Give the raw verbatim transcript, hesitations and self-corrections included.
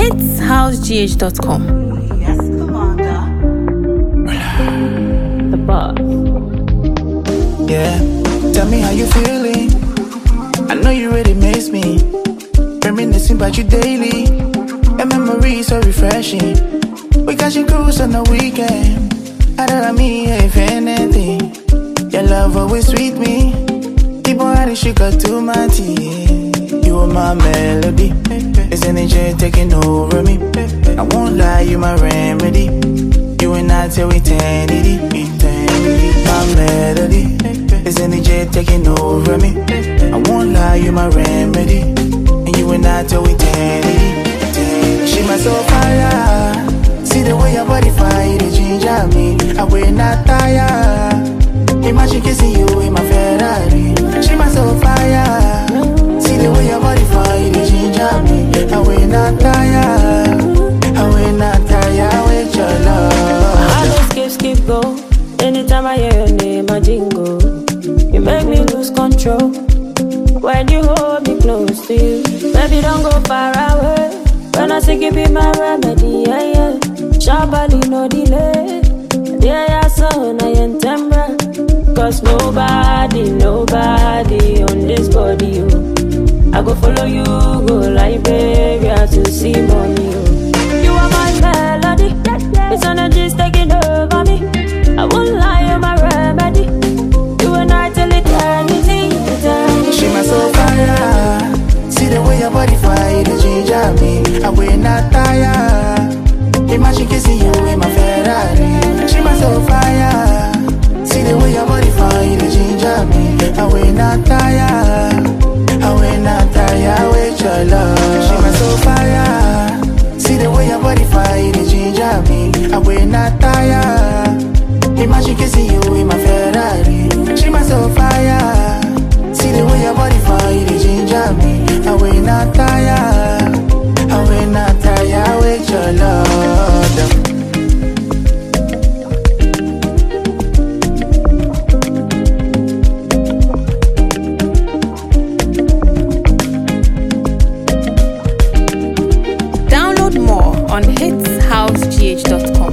hits house g h dot com. Yes, Commander. The boss. Yeah, tell me how you feeling. I know you really miss me. Reminiscing about you daily. A memory so refreshing. We got you cruise on the weekend. I don't mean if anything. Your love always sweet me. People had the sugar to my tea. You are my melody. It's energy taking over me. I won't lie, you my remedy. You and I till eternity, eternity. My melody. It's energy taking over me. I won't lie, you my remedy. And you and I till eternity, eternity. She my soul fire. See the way your body fire, it ginger me. I will not tire. Imagine kissing you in my Ferrari. She my soul fire. See the way your body fire, it ginger me. I will not tire. I will not tire with your love. I just skip, skip, go. Anytime I hear your name, I jingle. You make me lose control. When you hold me close to you, baby, don't go far away. When I sing, it be my remedy, yeah, yeah. Shabali, no delay. Yeah, yeah, son, I am Tembra. Cause nobody, nobody on this body, oh. I go follow you, go Liberia to see mommy, oh. You are my melody. It's energy's taking over me. I won't lie, you're my remedy. You and I till eternity, eternity. She my soul fire. See the way your body fire, it ginger me. I will not tire. Imagine kissing you in my Ferrari. She my soul fire. See the way your body fire, it ginger me. I will not tire. I will not tire with your love. She my soul fire. See the way your body fire, it ginger me. I will not tire. Imagine kissing you in my Ferrari. She my soul fire. See the way your body fire, it ginger me. I will not tire. I will not tire with your love. Download more on hits house g h dot com.